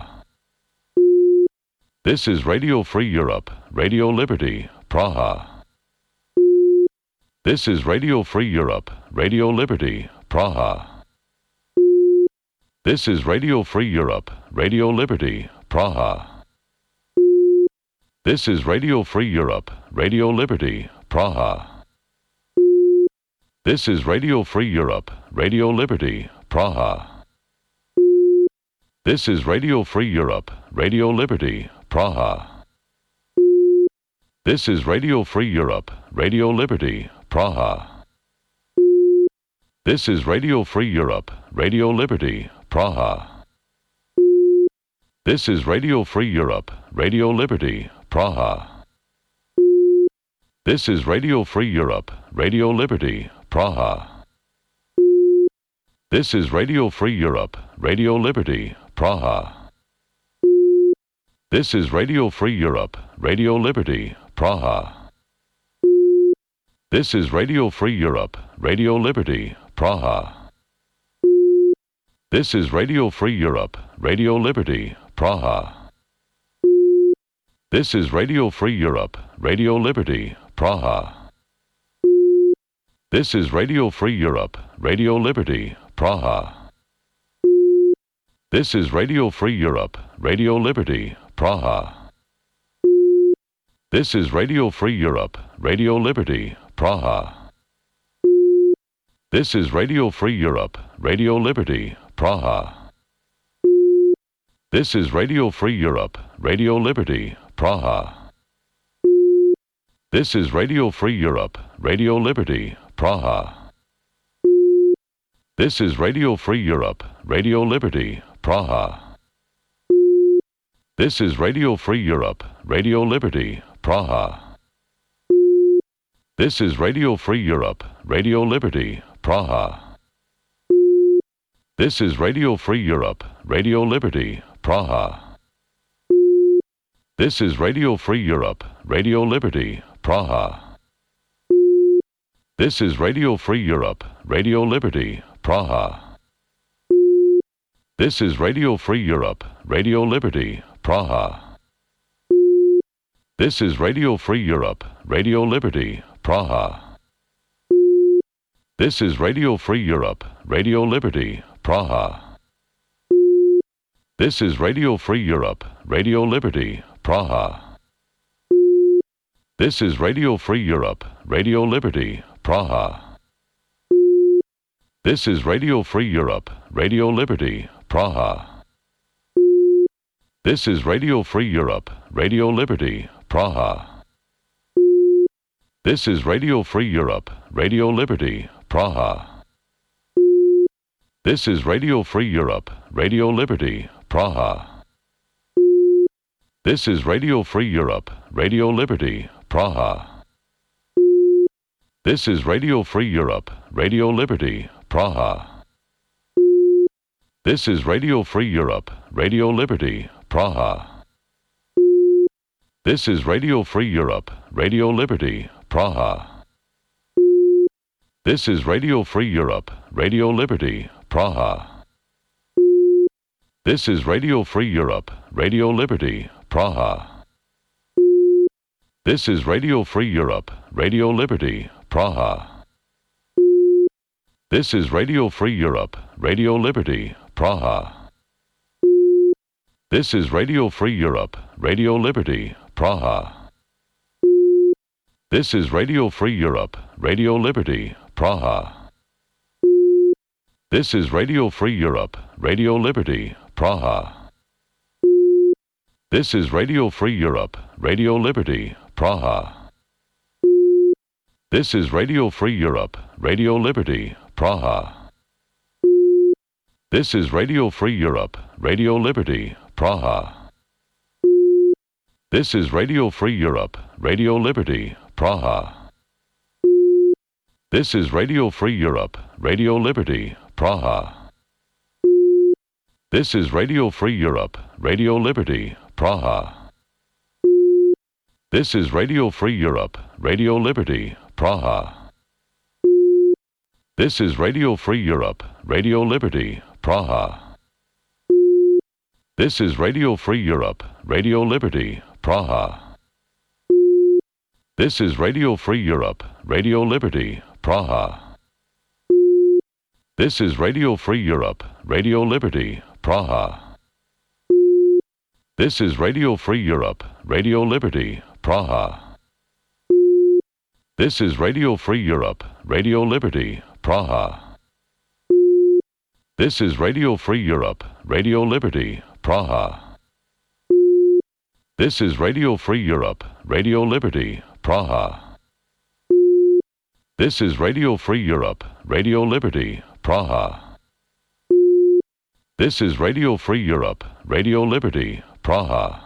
This is Radio Free Europe, Radio Liberty, Praha. This is Radio Free Europe, Radio Liberty, Praha. This is Radio Free Europe, Radio Liberty, Praha. This is Radio Free Europe, Radio Liberty, Praha. This is Radio Free Europe, Radio Liberty, Praha. This is Radio Free Europe, Radio Liberty, Praha. This is Radio Free Europe, Radio Liberty, Praha. This is Radio Free Europe, Radio Liberty, Praha. This is Radio Free Europe, Radio Liberty, Praha. This is Radio Free Europe, Radio Liberty, Praha. This is Radio Free Europe, Radio Liberty, Praha. This is Radio Free Europe, Radio Liberty, Praha. This is Radio Free Europe, Radio Liberty, Praha. This is Radio Free Europe, Radio Liberty, Praha. This is Radio Free Europe, Radio Liberty, Praha. This is Radio Free Europe, Radio Liberty, Praha. This is Radio Free Europe, Radio Liberty, Praha. This is Radio Free Europe, Radio Liberty, Praha. This is Radio Free Europe, Radio Liberty, Praha. This is Radio Free Europe, Radio Liberty, Praha. This is Radio Free Europe, Radio Liberty, Praha. This is Radio Free Europe, Radio Liberty, Praha. This is Radio Free Europe, Radio Liberty, Praha. This is Radio Free Europe, Radio Liberty, Praha. This is Radio Free Europe, Radio Liberty, Praha. This is Radio Free Europe, Radio Liberty, Praha. This is Radio Free Europe, Radio Liberty, Praha. This is Radio Free Europe, Radio Liberty, Praha. This is Radio Free Europe, Radio Liberty, Praha. This is Radio Free Europe, Radio Liberty, Praha. This is Radio Free Europe, Radio Liberty, Praha. This is Radio Free Europe, Radio Liberty, Praha. This is Radio Free Europe, Radio Liberty, Praha. This is Radio Free Europe, Radio Liberty, Praha. This is Radio Free Europe, Radio Liberty, Praha. This is Radio Free Europe, Radio Liberty, Praha. This is Radio Free Europe, Radio Liberty, Praha. This is Radio Free Europe, Radio Liberty, Praha. This is Radio Free Europe, Radio Liberty, Praha. This is Radio Free Europe, Radio Liberty, Praha. This is Radio Free Europe, Radio Liberty, Praha. This is Radio Free Europe, Radio Liberty, Praha. This is Radio Free Europe, Radio Liberty, Praha. This is Radio Free Europe, Radio Liberty, Praha. This is Radio Free Europe, Radio Liberty, Praha. This is Radio Free Europe, Radio Liberty, Praha. This is Radio Free Europe, Radio Liberty, Praha. This is Radio Free Europe, Radio Liberty, Praha. This is Radio Free Europe, Radio Liberty, Praha. This is Radio Free Europe, Radio Liberty, Praha. This is Radio Free Europe, Radio Liberty, Praha. This is Radio Free Europe, Radio Liberty, Praha. This is Radio Free Europe, Radio Liberty, Praha. This is Radio Free Europe, Radio Liberty, Praha. This is Radio Free Europe, Radio Liberty, Praha. This is Radio Free Europe, Radio Liberty, Praha. This is Radio Free Europe, Radio Liberty, Praha. This is Radio Free Europe, Radio Liberty, Praha. This is Radio Free Europe, Radio Liberty, Praha. This is Radio Free Europe, Radio Liberty, Praha. This is Radio Free Europe, Radio Liberty, Praha. This is Radio Free Europe, Radio Liberty, Praha. This is Radio Free Europe, Radio Liberty, Praha. This is Radio Free Europe, Radio Liberty, Praha.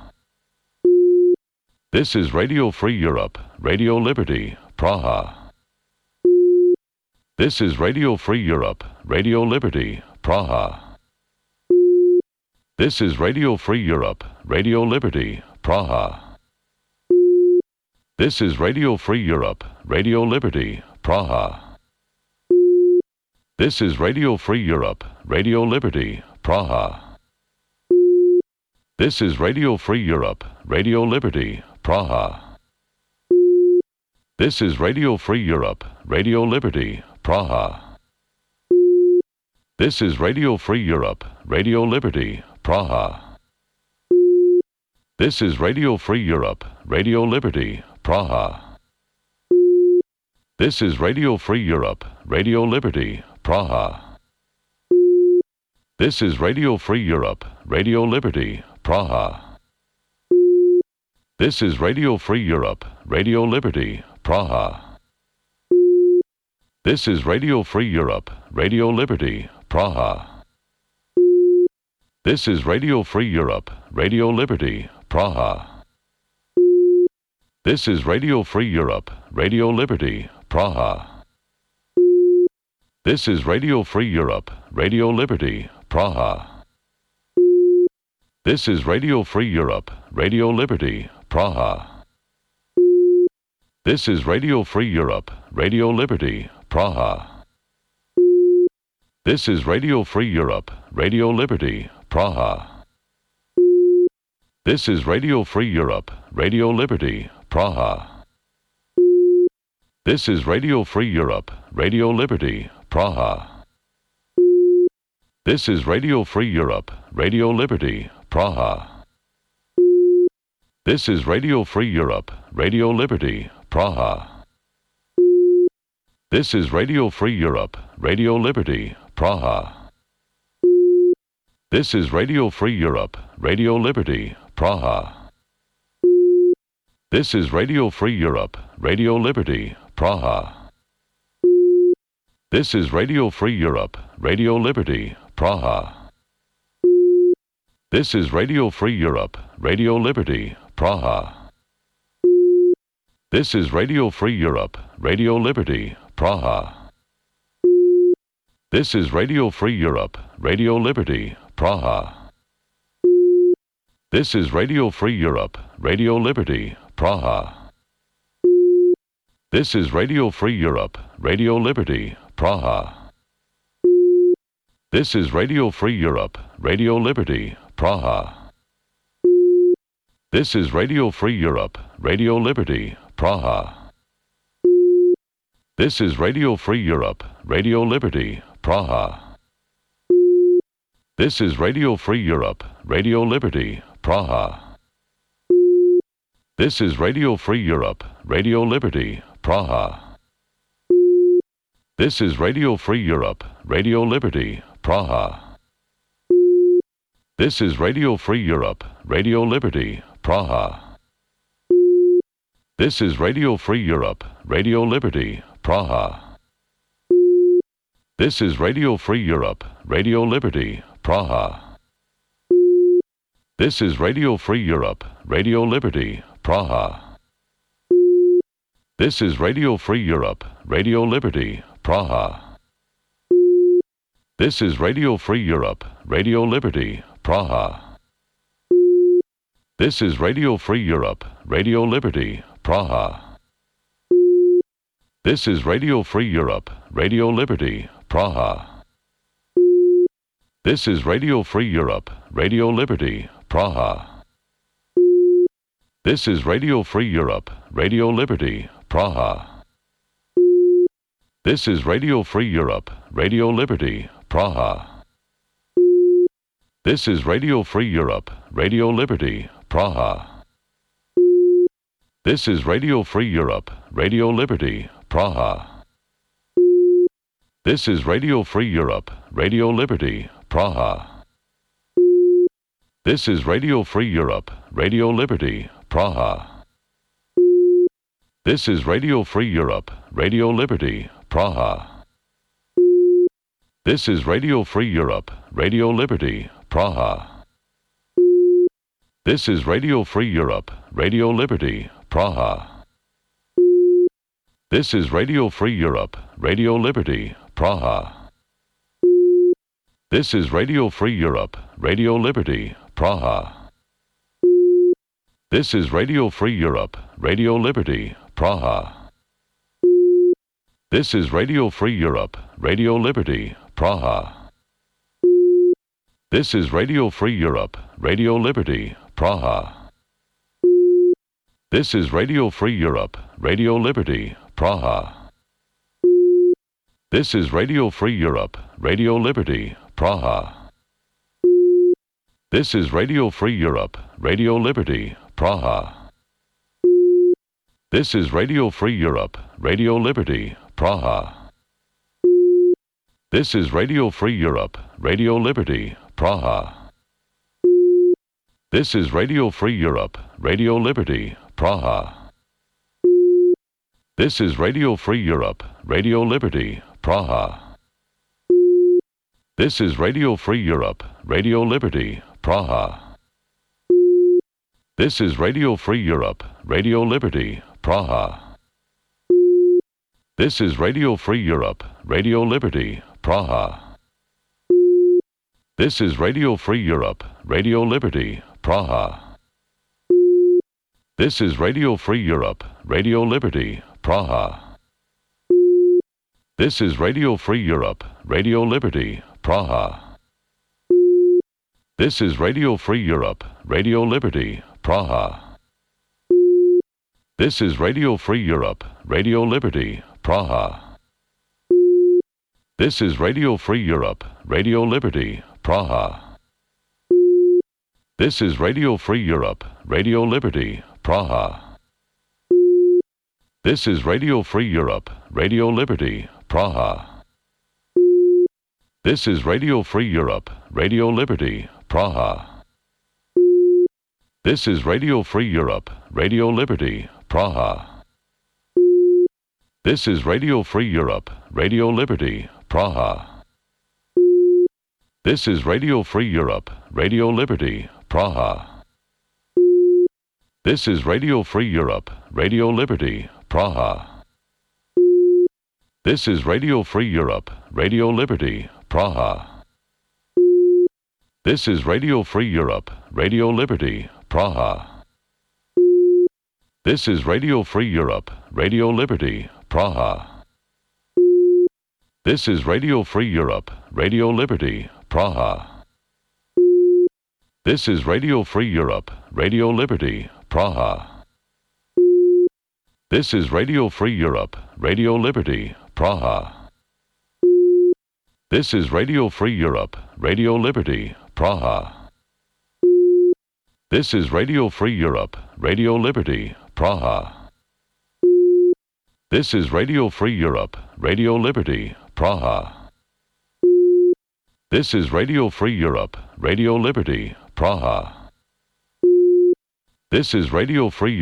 This is Radio Free Europe, Radio Liberty, Praha. This is Radio Free Europe, Radio Liberty, Praha. This is Radio Free Europe, Radio Liberty, Praha. This is Radio Free Europe, Radio Liberty, Praha. This is Radio Free Europe, Radio Liberty, Praha. This is Radio Free Europe, Radio Liberty, Praha. This is Radio Free Europe, Radio Liberty, Praha. This is Radio Free Europe, Radio Liberty, Praha. This is Radio Free Europe, Radio Liberty, Praha. This is Radio Free Europe, Radio Liberty, Praha. This is Radio Free Europe, Radio Liberty, Praha. This is Radio Free Europe, Radio Liberty, Praha. This is Radio Free Europe, Radio Liberty, Praha. This is Radio Free Europe, Radio Liberty, Praha. This is Radio Free Europe, Radio Liberty, Praha. This is Radio Free Europe, Radio Liberty, Praha. This is Radio Free Europe, Radio Liberty, Praha. This is Radio Free Europe, Radio Liberty, Praha. This is Radio Free Europe, Radio Liberty, Praha. This is Radio Free Europe, Radio Liberty, Praha. This is Radio Free Europe, Radio Liberty, Praha. This is Radio Free Europe, Radio Liberty, Praha. This is Radio Free Europe, Radio Liberty, Praha. This is Radio Free Europe, Radio Liberty, Praha. This is Radio Free Europe, Radio Liberty, Praha. This is Radio Free Europe, Radio Liberty, Praha. This is Radio Free Europe, Radio Liberty, Praha. This is Radio Free Europe, Radio Liberty, Praha. This is Radio Free Europe, Radio Liberty, Praha. This is Radio Free Europe, Radio Liberty, Praha. This is Radio Free Europe, Radio Liberty, Praha. This is Radio Free Europe, Radio Liberty, Praha. This is Radio Free Europe, Radio Liberty, Praha. This is Radio Free Europe, Radio Liberty, Praha. This is Radio Free Europe, Radio Liberty, Praha. This is Radio Free Europe, Radio Liberty, Praha. This is Radio Free Europe, Radio Liberty, Praha. This is Radio Free Europe, Radio Liberty, Praha. This is Radio Free Europe, Radio Liberty, Praha. This is Radio Free Europe, Radio Liberty, Praha. This is Radio Free Europe, Radio Liberty, Praha. This is Radio Free Europe, Radio Liberty, Praha. This is Radio Free Europe, Radio Liberty, Praha. This is Radio Free Europe, Radio Liberty, Praha. This is Radio Free Europe, Radio Liberty, Praha. This is Radio Free Europe, Radio Liberty, Praha. This is Radio Free Europe, Radio Liberty, Praha. This is Radio Free Europe, Radio Liberty, Praha. This is Radio Free Europe, Radio Liberty, Praha. This is Radio Free Europe, Radio Liberty, Praha. This is Radio Free Europe, Radio Liberty, Praha. This is Radio Free Europe, Radio Liberty, Praha. This is Radio Free Europe, Radio Liberty, Praha. This is Radio Free Europe, Radio Liberty, Praha. This is Radio Free Europe, Radio Liberty, Praha. This is Radio Free Europe, Radio Liberty, Praha. This is Radio Free Europe, Radio Liberty, Praha. This is Radio Free Europe, Radio Liberty, Praha. This is Radio Free Europe, Radio Liberty, Praha. This is Radio Free Europe, Radio Liberty, Praha. This is Radio Free Europe, Radio Liberty, Praha. This is Radio Free Europe, Radio Liberty, Praha. This is Radio Free Europe, Radio Liberty, Praha. This is Radio Free Europe, Radio Liberty, Praha. This is Radio Free Europe, Radio Liberty, Praha. This is Radio Free Europe, Radio Liberty, Praha. This is Radio Free Europe, Radio Liberty, Praha. This is Radio Free Europe, Radio Liberty, Praha. This is Radio Free Europe, Radio Liberty, Praha. This is Radio Free Europe, Radio Liberty, Praha. This is Radio Free Europe, Radio Liberty, Praha. This is Radio Free Europe, Radio Liberty, Praha. This is Radio Free Europe, Radio Liberty, Praha. This is Radio Free Europe, Radio Liberty, Praha. This is Radio Free Europe, Radio Liberty, Praha. This is Radio Free Europe, Radio Liberty, Praha. This is Radio Free Europe, Radio Liberty, Praha. This is Radio Free Europe, Radio Liberty, Praha. This is Radio Free Europe, Radio Liberty, Praha. This is Radio Free Europe, Radio Liberty, Praha. This is Radio Free Europe, Radio Liberty, Praha. This is Radio Free Europe, Radio Liberty, Praha. This is Radio Free Europe, Radio Liberty, Praha. This is Radio Free Europe, Radio Liberty, Praha. This is Radio Free Europe, Radio Liberty, Praha. This is Radio Free Europe, Radio Liberty, Praha. This is Radio Free Europe, Radio Liberty, Praha. This is Radio Free Europe, Radio Liberty, Praha. This is Radio Free Europe, Radio Liberty, Praha. This is Radio Free Europe, Radio Liberty, Praha. This is Radio Free Europe, Radio Liberty, Praha. This is Radio Free Europe, Radio Liberty, Praha. This is Radio Free Europe, Radio Liberty, Praha. This is Radio Free Europe, Radio Liberty, Praha. This is Radio Free